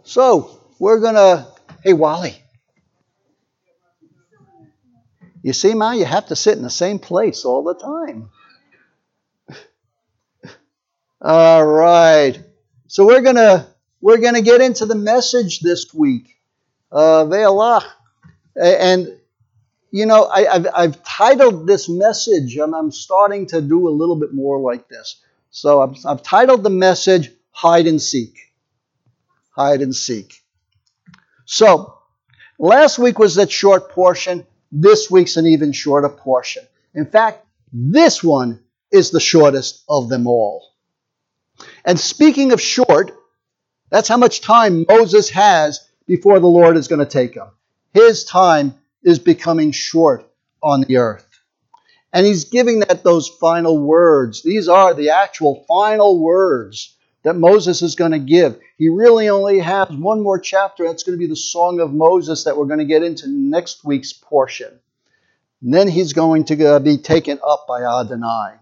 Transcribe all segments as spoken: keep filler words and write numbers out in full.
So, we're going to, hey, Wally. You see, Ma, you have to sit in the same place all the time. All right. So we're going to we're going to get into the message this week. Uh, Ve'alach. And, you know, I, I've, I've titled this message, and I'm starting to do a little bit more like this. So I've, I've titled the message, Hide and Seek. Hide and Seek. So, last week was that short portion. This week's an even shorter portion. In fact, this one is the shortest of them all. And speaking of short, that's how much time Moses has before the Lord is going to take him. His time is becoming short on the earth. And he's giving that those final words. These are the actual final words that Moses is going to give. He really only has one more chapter. That's going to be the Song of Moses that we're going to get into next week's portion. And then he's going to be taken up by Adonai.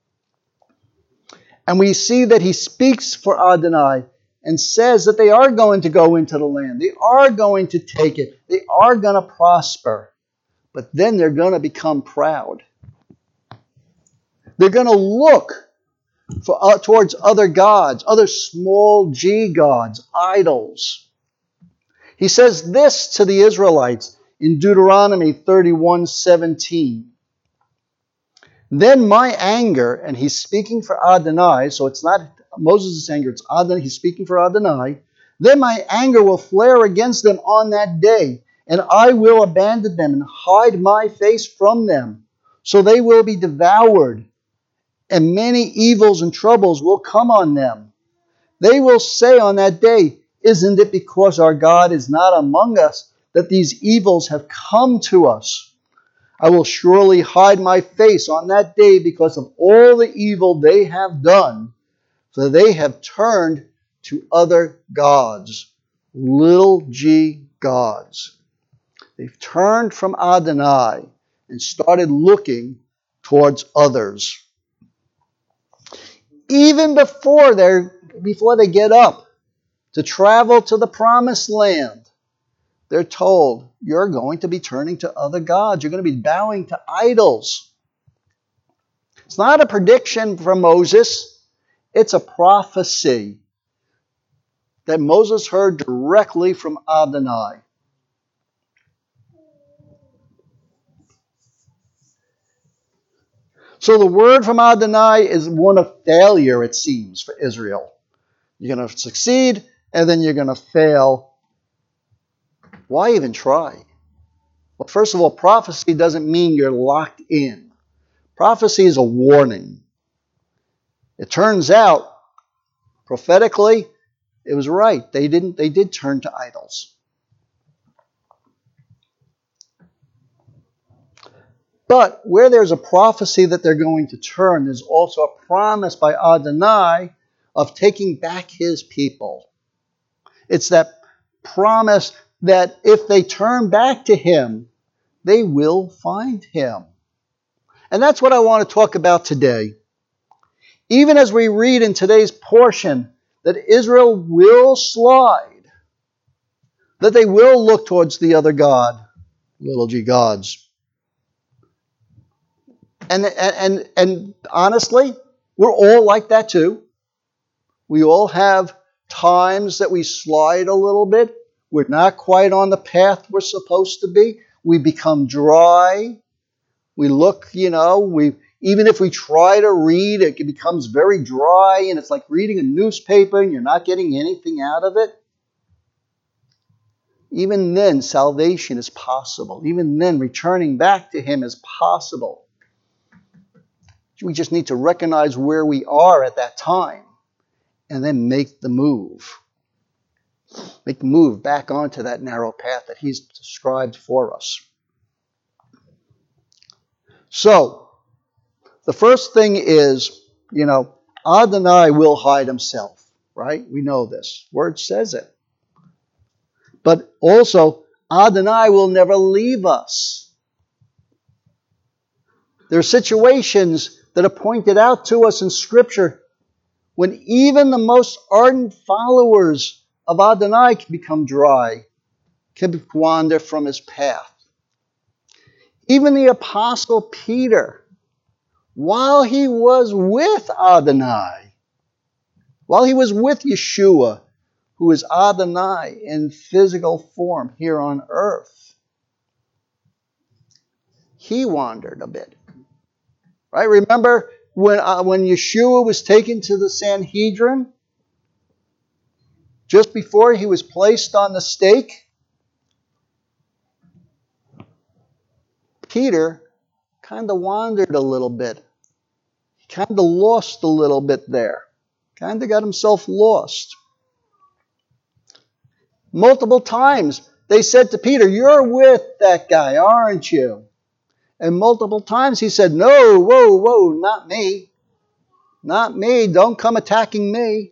And we see that he speaks for Adonai and says that they are going to go into the land. They are going to take it. They are going to prosper. But then they're going to become proud. They're going to look for, uh, towards other gods, other small g gods, idols. He says this to the Israelites in Deuteronomy thirty-one seventeen. Then my anger, and he's speaking for Adonai, so it's not Moses' anger, it's Adonai, he's speaking for Adonai. Then my anger will flare against them on that day, and I will abandon them and hide my face from them, so they will be devoured, and many evils and troubles will come on them. They will say on that day, isn't it because our God is not among us that these evils have come to us? I will surely hide my face on that day because of all the evil they have done, for they have turned to other gods, little g gods. They've turned from Adonai and started looking towards others. Even before they before they get up to travel to the promised land, they're told, you're going to be turning to other gods. You're going to be bowing to idols. It's not a prediction from Moses. It's a prophecy that Moses heard directly from Adonai. So the word from Adonai is one of failure, it seems, for Israel. You're going to succeed, and then you're going to fail. Why even try? Well, first of all, prophecy doesn't mean you're locked in. Prophecy is a warning. It turns out, prophetically, it was right. They didn't. They did turn to idols. But where there's a prophecy that they're going to turn, there's also a promise by Adonai of taking back his people. It's that promise that if they turn back to him, they will find him. And that's what I want to talk about today. Even as we read in today's portion that Israel will slide, that they will look towards the other god, little g gods. And, and, and, and honestly, we're all like that too. We all have times that we slide a little bit. We're not quite on the path we're supposed to be. We become dry. We look, you know, we even if we try to read, it becomes very dry, and it's like reading a newspaper and you're not getting anything out of it. Even then, salvation is possible. Even then, returning back to him is possible. We just need to recognize where we are at that time and then make the move. Make the move back onto that narrow path that he's described for us. So, the first thing is, you know, Adonai will hide himself, right? We know this. Word says it. But also, Adonai will never leave us. There are situations that are pointed out to us in Scripture when even the most ardent followers of Adonai can become dry, can wander from his path. Even the Apostle Peter, while he was with Adonai, while he was with Yeshua, who is Adonai in physical form here on earth, he wandered a bit. Right? Remember when, uh, when Yeshua was taken to the Sanhedrin, just before he was placed on the stake, Peter kind of wandered a little bit. He kind of lost a little bit there. Kind of got himself lost. Multiple times they said to Peter, "You're with that guy, aren't you?" And multiple times he said, "No, whoa, whoa, not me. Not me. Don't come attacking me."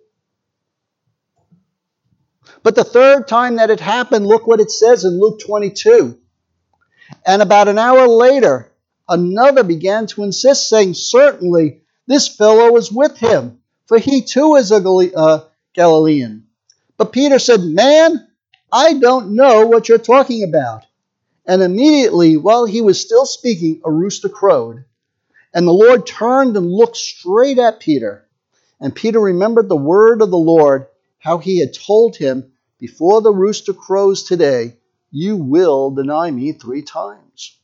But the third time that it happened, look what it says in Luke twenty-two. And about an hour later, another began to insist, saying, "Certainly this fellow is with him, for he too is a Galilean." But Peter said, "Man, I don't know what you're talking about." And immediately, while he was still speaking, a rooster crowed. And the Lord turned and looked straight at Peter. And Peter remembered the word of the Lord, how he had told him, "Before the rooster crows today, you will deny me three times."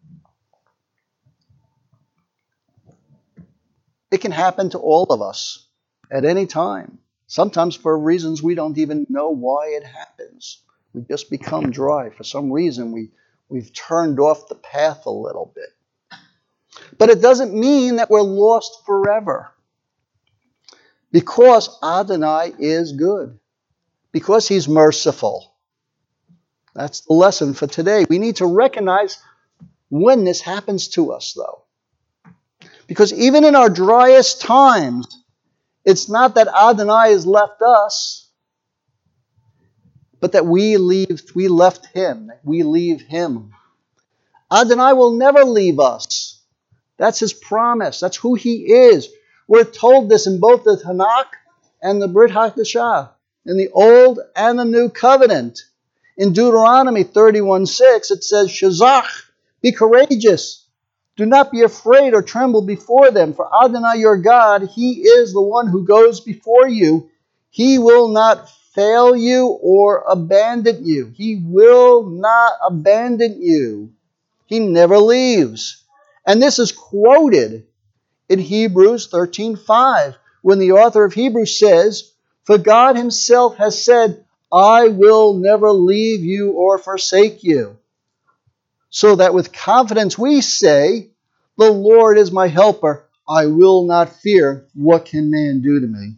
It can happen to all of us at any time. Sometimes for reasons we don't even know why it happens. We just become dry. For some reason, we, we've turned off the path a little bit. But it doesn't mean that we're lost forever. Because Adonai is good. Because he's merciful. That's the lesson for today. We need to recognize when this happens to us, though. Because even in our driest times, it's not that Adonai has left us, but that we leave, we left him, that we leave him. Adonai will never leave us. That's his promise. That's who he is. We're told this in both the Tanakh and the Brit Hadashah, in the Old and the New Covenant. In Deuteronomy thirty-one six, it says, "Shazach, be courageous. Do not be afraid or tremble before them, for Adonai your God, he is the one who goes before you. He will not fail you or abandon you." He will not abandon you. He never leaves. And this is quoted in Hebrews thirteen five, when the author of Hebrews says, "For God himself has said, I will never leave you or forsake you." So that with confidence we say, "The Lord is my helper. I will not fear. What can man do to me?"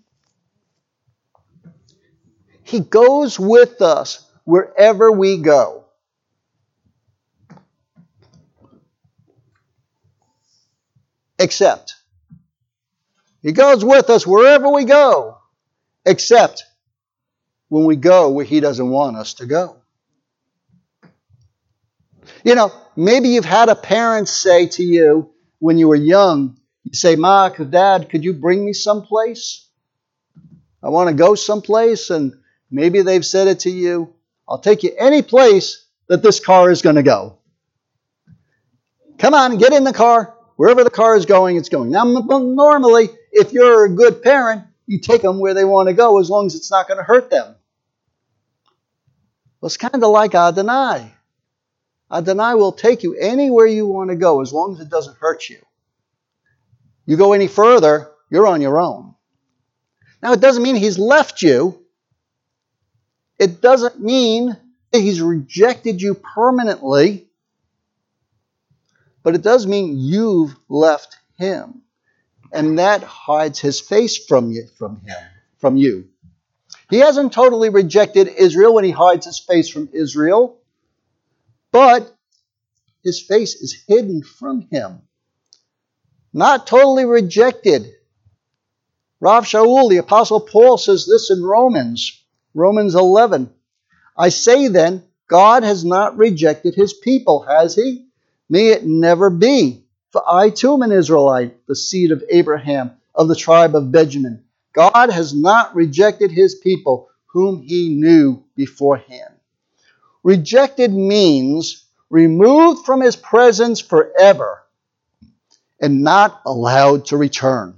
He goes with us wherever we go. Except, he goes with us wherever we go, except when we go where he doesn't want us to go. You know, maybe you've had a parent say to you when you were young, you say, "Ma, Dad, could you bring me someplace? I want to go someplace." And maybe they've said it to you, "I'll take you any place that this car is going to go. Come on, get in the car. Wherever the car is going, it's going." Now, normally, if you're a good parent, you take them where they want to go as long as it's not going to hurt them. Well, it's kind of like Adonai. Adonai will take you anywhere you want to go as long as it doesn't hurt you. You go any further, you're on your own. Now, it doesn't mean he's left you. It doesn't mean that he's rejected you permanently. But it does mean you've left him. And that hides his face from you, from him, from you. He hasn't totally rejected Israel when he hides his face from Israel. But his face is hidden from him. Not totally rejected. Rav Shaul, the Apostle Paul, says this in Romans, Romans eleven. "I say then, God has not rejected his people, has he? May it never be. For I too am an Israelite, the seed of Abraham, of the tribe of Benjamin. God has not rejected his people whom he knew beforehand. Rejected means removed from his presence forever and not allowed to return.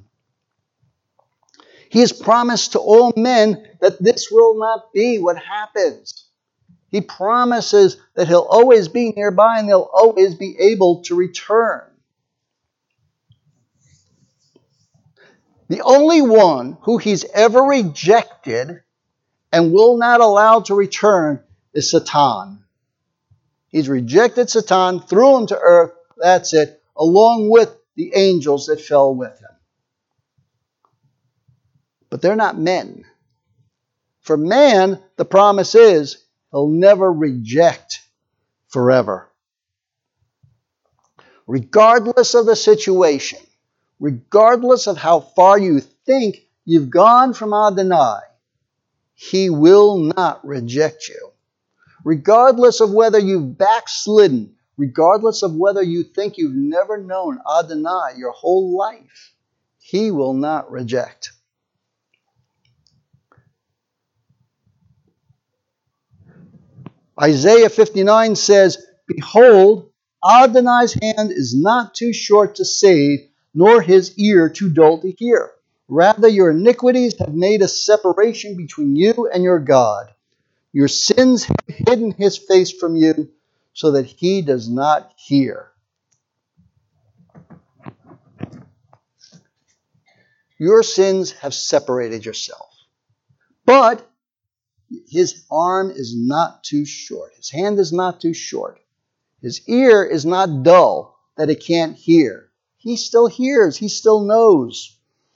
He has promised to all men that this will not be what happens. He promises that he'll always be nearby and they'll always be able to return. The only one who he's ever rejected and will not allow to return is Satan. He's rejected Satan, threw him to earth, that's it, along with the angels that fell with him. But they're not men. For man, the promise is he'll never reject forever. Regardless of the situation, regardless of how far you think you've gone from Adonai, he will not reject you. Regardless of whether you've backslidden, regardless of whether you think you've never known Adonai your whole life, he will not reject. Isaiah fifty-nine says, "Behold, Adonai's hand is not too short to save, nor his ear too dull to hear. Rather, your iniquities have made a separation between you and your God. Your sins have hidden his face from you, so that he does not hear." Your sins have separated yourself. But his arm is not too short. His hand is not too short. His ear is not dull that it can't hear. He still hears. He still knows.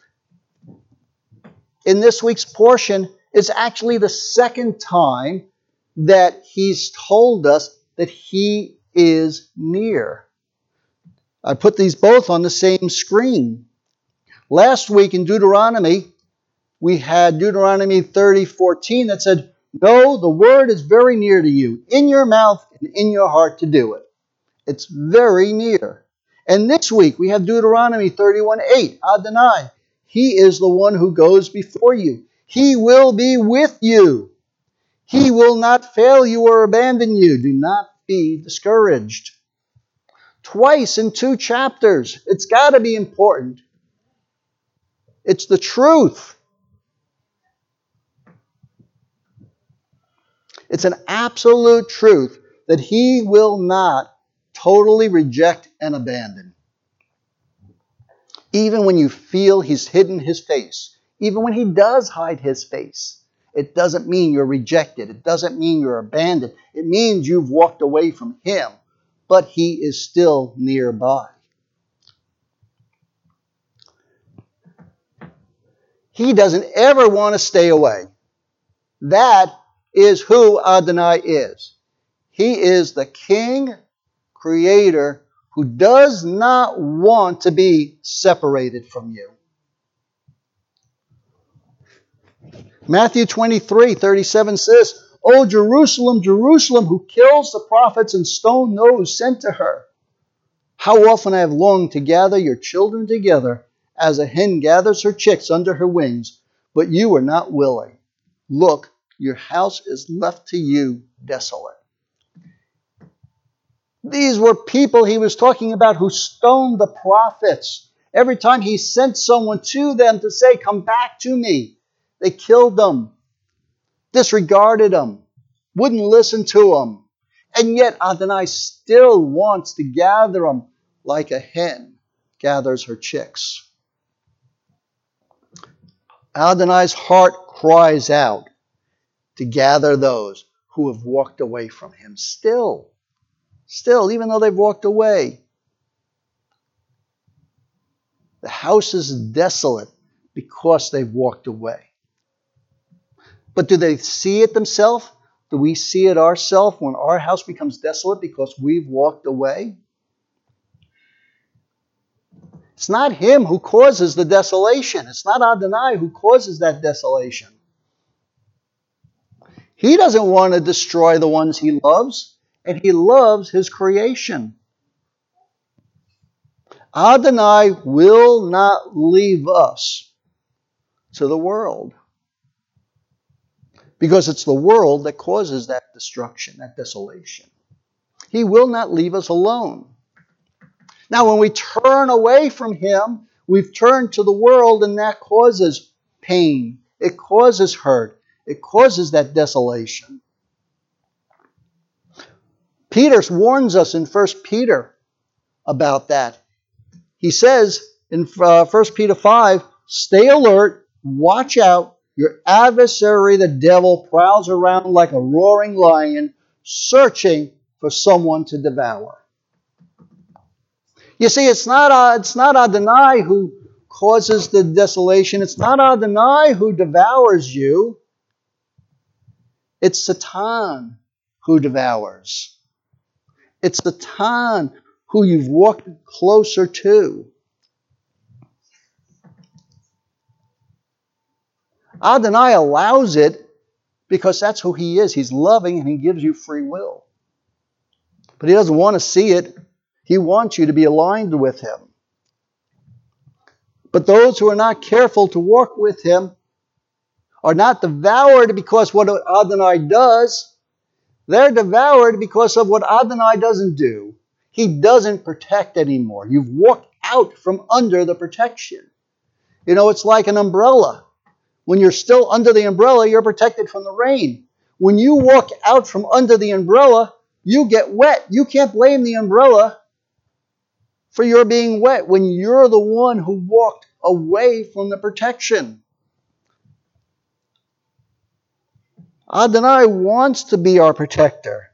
In this week's portion, it's actually the second time that he's told us that he is near. I put these both on the same screen. Last week in Deuteronomy, we had Deuteronomy thirty fourteen that said, "No, the word is very near to you, in your mouth and in your heart to do it." It's very near. And this week we have Deuteronomy thirty-one eight, Adonai, he is the one who goes before you. He will be with you. He will not fail you or abandon you. Do not be discouraged. Twice in two chapters. It's got to be important. It's the truth. It's an absolute truth that he will not totally reject and abandon. Even when you feel he's hidden his face, even when he does hide his face, it doesn't mean you're rejected. It doesn't mean you're abandoned. It means you've walked away from him, but he is still nearby. He doesn't ever want to stay away. That is who Adonai is. He is the King, Creator, who does not want to be separated from you. Matthew twenty-three thirty-seven says, "O Jerusalem, Jerusalem, who kills the prophets and stone those sent to her. How often I have longed to gather your children together, as a hen gathers her chicks under her wings, but you were not willing. Look, your house is left to you desolate." These were people he was talking about who stoned the prophets. Every time he sent someone to them to say, "Come back to me," they killed them, disregarded them, wouldn't listen to them. And yet Adonai still wants to gather them like a hen gathers her chicks. Adonai's heart cries out to gather those who have walked away from him still. Still, even though they've walked away. The house is desolate because they've walked away. But do they see it themselves? Do we see it ourselves when our house becomes desolate because we've walked away? It's not him who causes the desolation. It's not Adonai who causes that desolation. He doesn't want to destroy the ones he loves. And he loves his creation. Adonai will not leave us to the world. because it's the world that causes that destruction, that desolation. He will not leave us alone. Now, when we turn away from him, we've turned to the world, and that causes pain. It causes hurt. It causes that desolation. Peter warns us in First Peter about that. He says in uh, First Peter five, stay alert, watch out. Your adversary, the devil, prowls around like a roaring lion, searching for someone to devour. You see, it's not, uh, it's not Adonai who causes the desolation. It's not Adonai who devours you. It's Satan who devours. It's Satan who you've walked closer to. Adonai allows it because that's who he is. He's loving and he gives you free will. But he doesn't want to see it. He wants you to be aligned with him. But those who are not careful to walk with him are not devoured because what Adonai does. They're devoured because of what Adonai doesn't do. He doesn't protect anymore. You've walked out from under the protection. You know, it's like an umbrella. When you're still under the umbrella, you're protected from the rain. When you walk out from under the umbrella, you get wet. You can't blame the umbrella for your being wet when you're the one who walked away from the protection. Adonai wants to be our protector.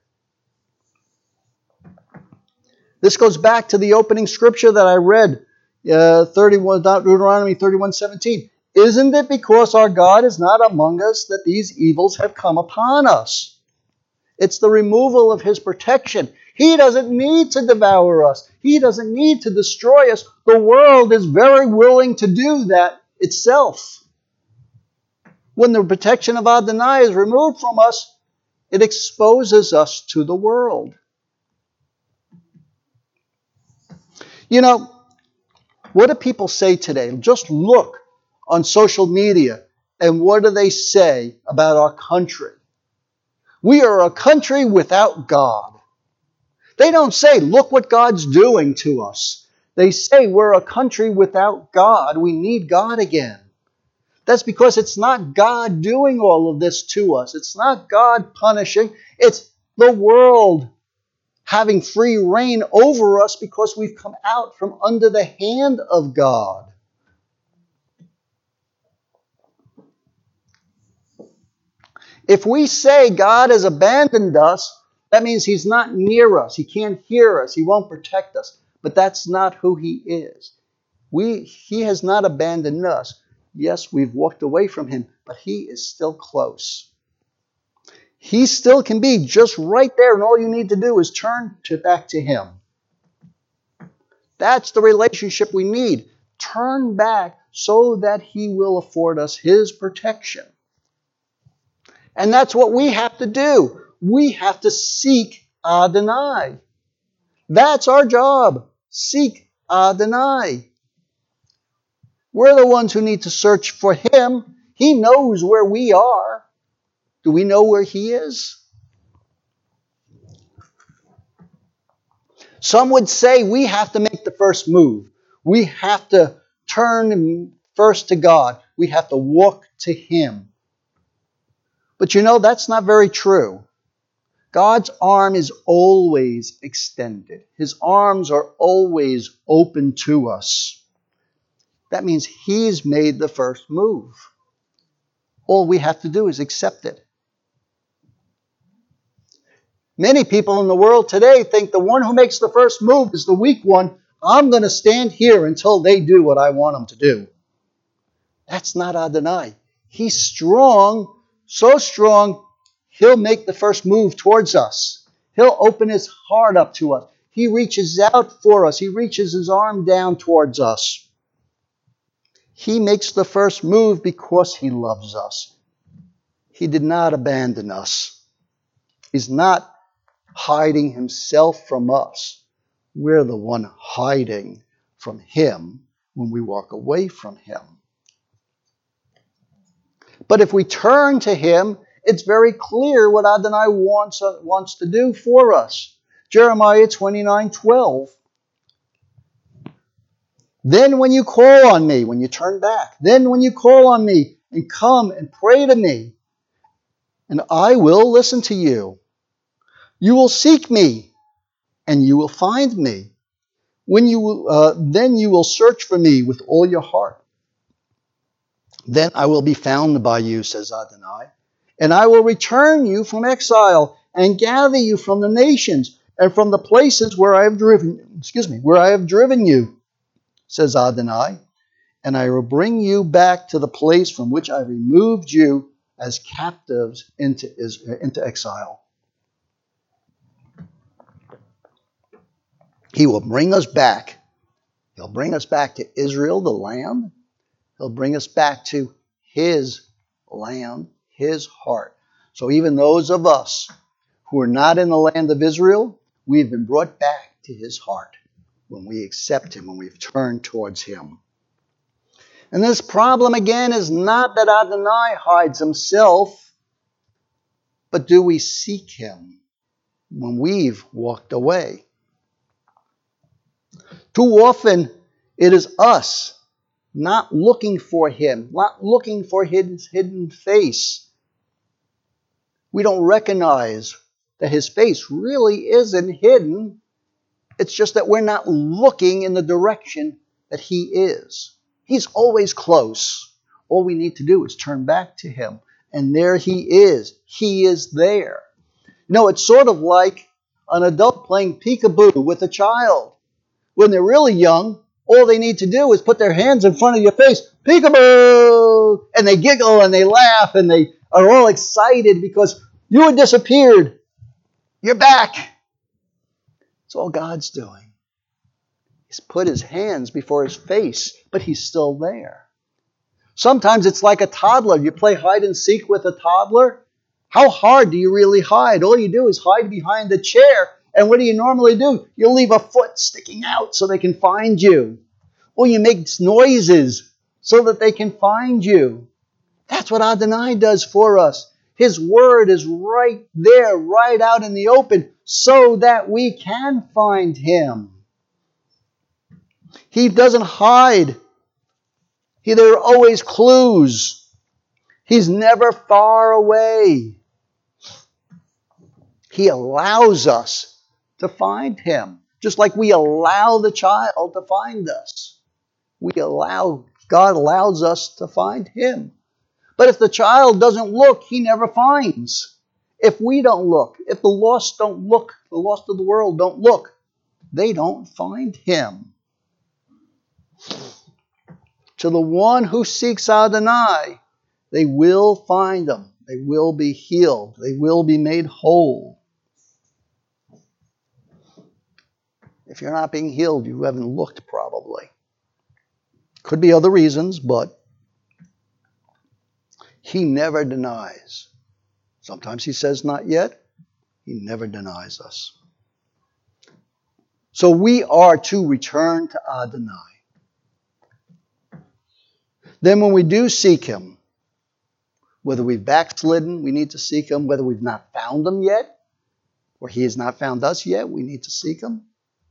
This goes back to the opening scripture that I read, uh, thirty-one, Deuteronomy thirty-one seventeen. Isn't it because our God is not among us that these evils have come upon us? It's the removal of his protection. He doesn't need to devour us. He doesn't need to destroy us. The world is very willing to do that itself. When the protection of Adonai is removed from us, it exposes us to the world. You know, what do people say today? Just look on social media, and what do they say about our country? We are a country without God. They don't say, look what God's doing to us. They say we're a country without God. We need God again. That's because it's not God doing all of this to us. It's not God punishing. It's the world having free reign over us because we've come out from under the hand of God. If we say God has abandoned us, that means he's not near us. He can't hear us. He won't protect us. But that's not who he is. We, he has not abandoned us. Yes, we've walked away from him, but he is still close. He still can be just right there, and all you need to do is turn to back to him. That's the relationship we need. Turn back so that he will afford us his protection. And that's what we have to do. We have to seek Adonai. That's our job. Seek Adonai. We're the ones who need to search for him. He knows where we are. Do we know where he is? Some would say we have to make the first move. We have to turn first to God. We have to walk to him. But you know, that's not very true. God's arm is always extended. His arms are always open to us. That means he's made the first move. All we have to do is accept it. Many people in the world today think the one who makes the first move is the weak one. I'm going to stand here until they do what I want them to do. That's not Adonai. He's strong, so strong, he'll make the first move towards us. He'll open his heart up to us. He reaches out for us. He reaches his arm down towards us. He makes the first move because he loves us. He did not abandon us. He's not hiding himself from us. We're the one hiding from him when we walk away from him. But if we turn to him It's very clear what Adonai wants, uh, wants to do for us. Jeremiah twenty-nine twelve. Then when you call on me, when you turn back, then when you call on me and come and pray to me, and I will listen to you. You will seek me, and you will find me. When you uh, then you will search for me with all your heart. Then I will be found by you, says Adonai, and I will return you from exile and gather you from the nations and from the places where I have driven, excuse me, where I have driven you, says Adonai, and I will bring you back to the place from which I removed you as captives into Israel, into exile. He will bring us back. He'll bring us back to Israel, the land. He'll bring us back to His land, His heart. So even those of us who are not in the land of Israel, we've been brought back to His heart when we accept Him, when we've turned towards Him. And this problem again is not that Adonai hides Himself, but do we seek Him when we've walked away? Too often it is us not looking for Him, not looking for His hidden face. We don't recognize that His face really isn't hidden. It's just that we're not looking in the direction that He is. He's always close. All we need to do is turn back to Him. And there He is. He is there. You know, it's sort of like an adult playing peekaboo with a child. When they're really young, all they need to do is put their hands in front of your face. Peekaboo! And they giggle and they laugh and they are all excited because you had disappeared. You're back. It's all God's doing. He's put His hands before His face, but He's still there. Sometimes it's like a toddler. You play hide and seek with a toddler. How hard do you really hide? All you do is hide behind the chair. And what do you normally do? You leave a foot sticking out so they can find you. Or you make noises so that they can find you. That's what Adonai does for us. His word is right there, right out in the open, so that we can find Him. He doesn't hide. He, there are always clues. He's never far away. He allows us to find Him, just like we allow the child to find us. We allow, God allows us to find Him. But if the child doesn't look, he never finds. If we don't look, if the lost don't look, the lost of the world don't look, they don't find Him. To the one who seeks Adonai, they will find Him. They will be healed. They will be made whole. If you're not being healed, you haven't looked probably. Could be other reasons, but He never denies. Sometimes He says not yet. He never denies us. So we are to return to Adonai. Then when we do seek Him, whether we've backslidden, we need to seek Him. Whether we've not found Him yet, or He has not found us yet, we need to seek Him.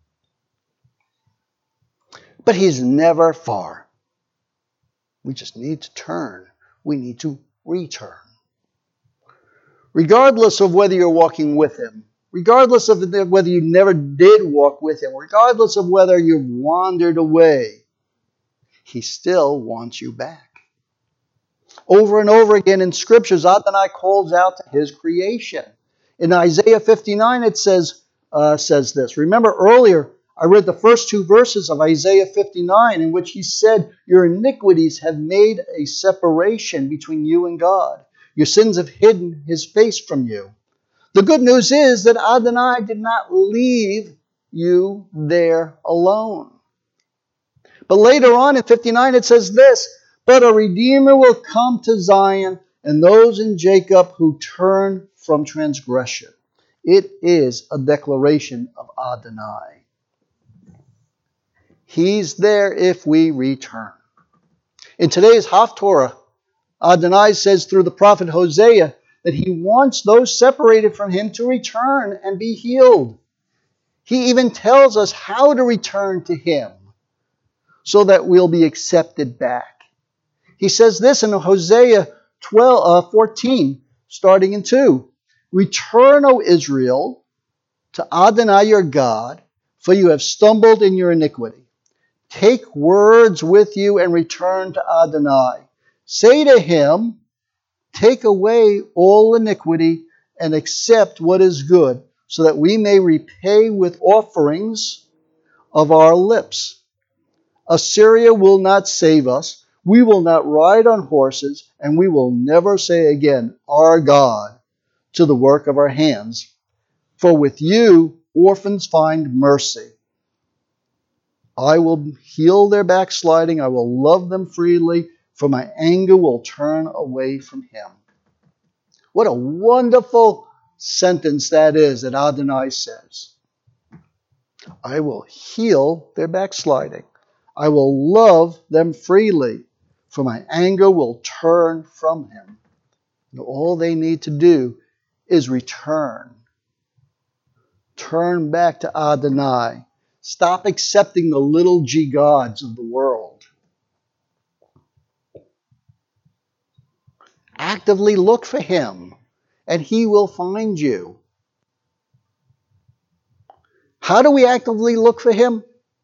But He's never far. We just need to turn. We need to return. Regardless of whether you're walking with Him, regardless of whether you never did walk with Him, regardless of whether you've wandered away, He still wants you back. Over and over again in Scriptures, Adonai calls out to His creation. In Isaiah fifty-nine, it says, uh, says this. Remember earlier, I read the first two verses of Isaiah fifty-nine in which He said, your iniquities have made a separation between you and God. Your sins have hidden His face from you. The good news is that Adonai did not leave you there alone. But later on in fifty-nine it says this, but a Redeemer will come to Zion and those in Jacob who turn from transgression. It is a declaration of Adonai. He's there if we return. In today's Haftorah, Adonai says through the prophet Hosea that he wants those separated from him to return and be healed. He even tells us how to return to him so that we'll be accepted back. He says this in Hosea twelve, uh, fourteen, starting in two. Return, O Israel, to Adonai your God, for you have stumbled in your iniquity. Take words with you and return to Adonai. Say to him, take away all iniquity and accept what is good, so that we may repay with offerings of our lips. Assyria will not save us. We will not ride on horses, and we will never say again, our God, to the work of our hands. For with you orphans find mercy. I will heal their backsliding. I will love them freely, for my anger will turn away from him. What a wonderful sentence that is that Adonai says. I will heal their backsliding. I will love them freely, for my anger will turn from him. And all they need to do is return. Turn back to Adonai. Stop accepting the little g gods of the world. Actively look for him, and he will find you. How do we actively look for him?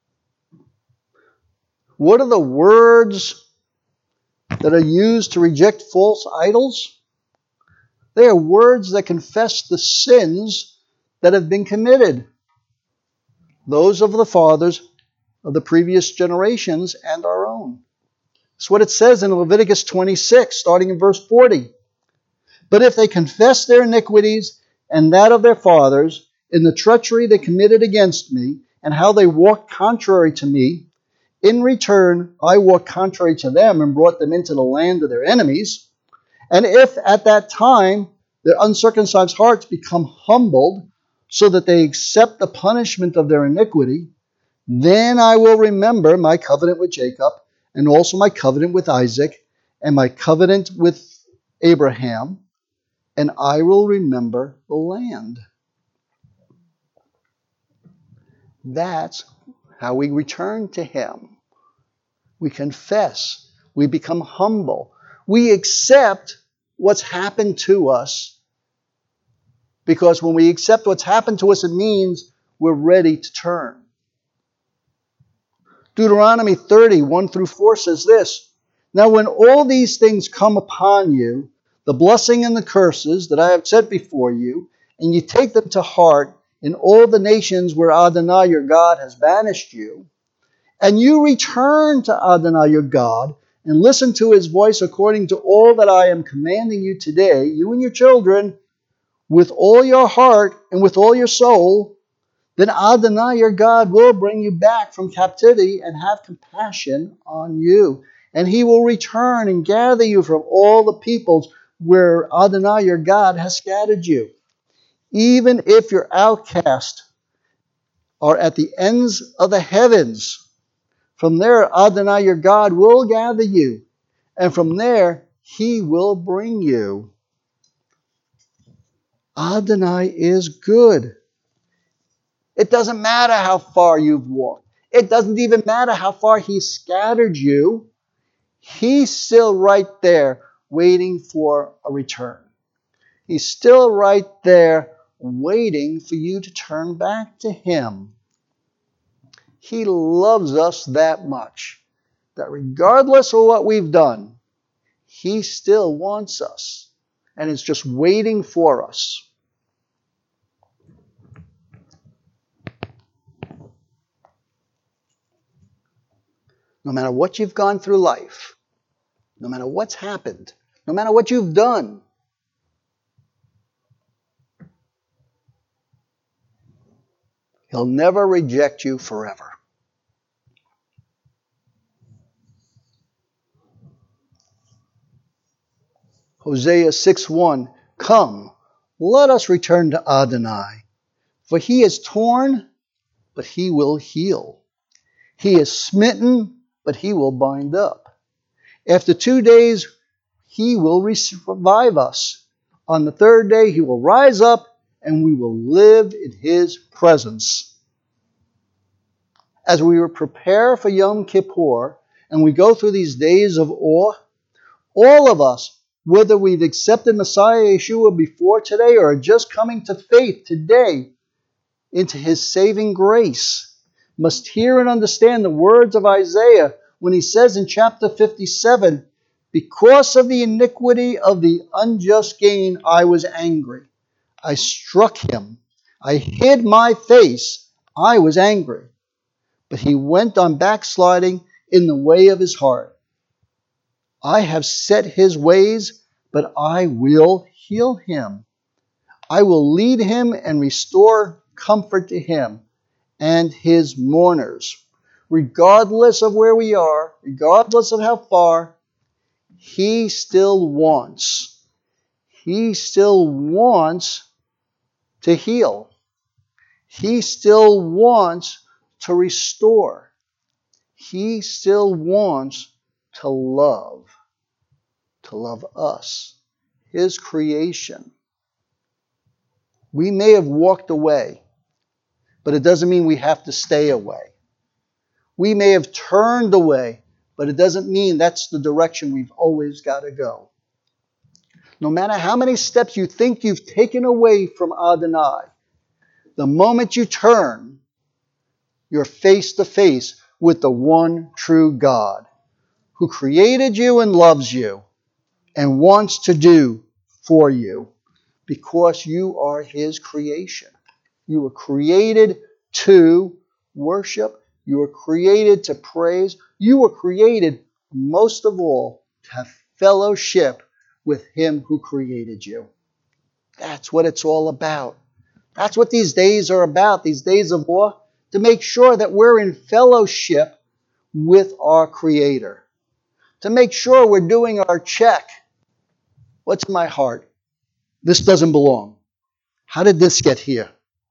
What are the words that are used to reject false idols? They are words that confess the sins that have been committed. Those of the fathers of the previous generations and our own. That's what it says in Leviticus twenty-six, starting in verse forty. But if they confess their iniquities and that of their fathers, in the treachery they committed against me, and how they walked contrary to me, in return I walked contrary to them and brought them into the land of their enemies. And if at that time their uncircumcised hearts become humbled, so that they accept the punishment of their iniquity, then I will remember my covenant with Jacob, and also my covenant with Isaac, and my covenant with Abraham, and I will remember the land. That's how we return to him. We confess. We become humble. We accept what's happened to us. Because when we accept what's happened to us, it means we're ready to turn. Deuteronomy thirty, one through four says this. Now when all these things come upon you, the blessing and the curses that I have set before you, and you take them to heart in all the nations where Adonai your God has banished you, and you return to Adonai your God, and listen to his voice according to all that I am commanding you today, you and your children, with all your heart and with all your soul, then Adonai your God will bring you back from captivity and have compassion on you. And he will return and gather you from all the peoples where Adonai your God has scattered you. Even if your outcast are at the ends of the heavens, from there Adonai your God will gather you, and from there he will bring you. Adonai is good. It doesn't matter how far you've walked. It doesn't even matter how far he scattered you. He's still right there waiting for a return. He's still right there waiting for you to turn back to him. He loves us that much that regardless of what we've done, he still wants us and is just waiting for us. No matter what you've gone through life, no matter what's happened, no matter what you've done, he'll never reject you forever. Hosea six one, come, let us return to Adonai, for he is torn, but he will heal. He is smitten, but he will bind up. After two days, he will revive us. On the third day he will rise up and we will live in his presence. As we prepare for Yom Kippur and we go through these days of awe, all of us, whether we've accepted Messiah Yeshua before today or are just coming to faith today into his saving grace, must hear and understand the words of Isaiah when he says in chapter fifty-seven, because of the iniquity of the unjust gain, I was angry. I struck him. I hid my face. I was angry. But he went on backsliding in the way of his heart. I have set his ways, but I will heal him. I will lead him and restore comfort to him and his mourners. Regardless of where we are, regardless of how far, he still wants. He still wants to heal. He still wants to restore. He still wants to love. To love us, his creation. We may have walked away, but it doesn't mean we have to stay away. We may have turned away, but it doesn't mean that's the direction we've always got to go. No matter how many steps you think you've taken away from Adonai, the moment you turn, you're face to face with the one true God who created you and loves you and wants to do for you because you are his creation. You were created to worship. You were created to praise. You were created, most of all, to have fellowship with him who created you. That's what it's all about. That's what these days are about, these days of awe, to make sure that we're in fellowship with our Creator. To make sure we're doing our check. What's in my heart? This doesn't belong. How did this get here?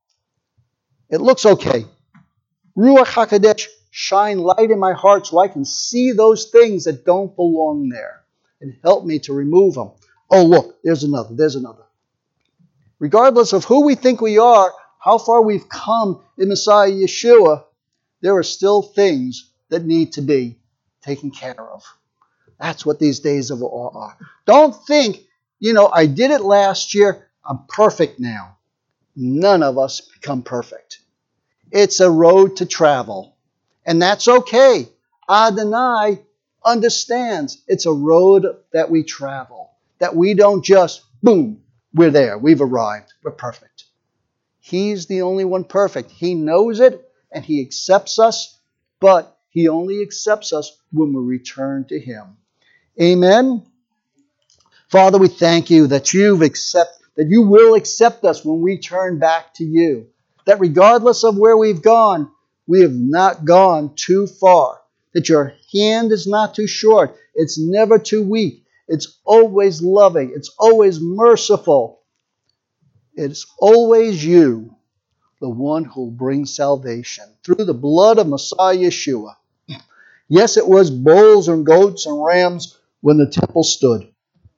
It looks okay. Ruach HaKodesh, shine light in my heart so I can see those things that don't belong there. And help me to remove them. Oh, look, there's another, there's another. Regardless of who we think we are, how far we've come in Messiah Yeshua, there are still things that need to be taken care of. That's what these days of awe are. Don't think, you know, I did it last year, I'm perfect now. None of us become perfect. It's a road to travel. And that's okay. Adonai understands it's a road that we travel. That we don't just, boom, we're there, we've arrived, we're perfect. He's the only one perfect. He knows it and he accepts us, but he only accepts us when we return to him. Amen. Father, we thank you that you've accept, that you will accept us when we turn back to you. That regardless of where we've gone, we have not gone too far. That your hand is not too short. It's never too weak. It's always loving. It's always merciful. It's always you, the one who brings salvation through the blood of Messiah Yeshua. Yes, it was bulls and goats and rams when the temple stood.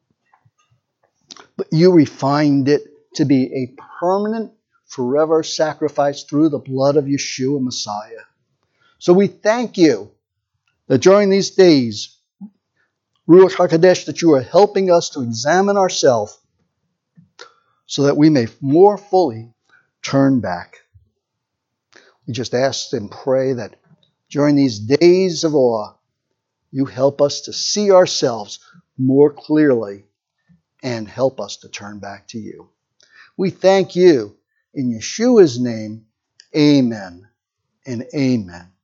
But you refined it to be a permanent, forever sacrifice through the blood of Yeshua Messiah. So we thank you that during these days, Ruach HaKodesh, that you are helping us to examine ourselves so that we may more fully turn back. We just ask and pray that during these days of awe, you help us to see ourselves more clearly and help us to turn back to you. We thank you in Yeshua's name. Amen and amen.